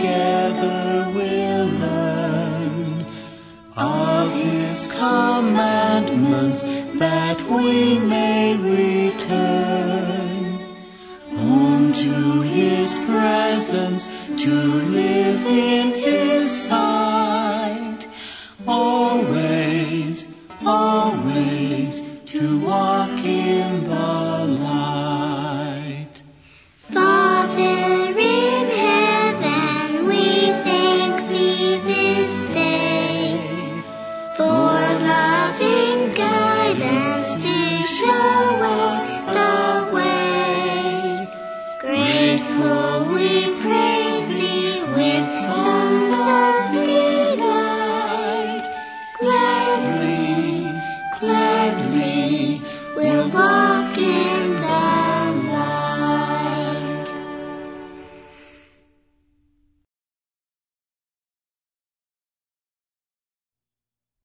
together we'll learn of His commandments, that we may return home to His presence, to live in His sight, always, always to walk in the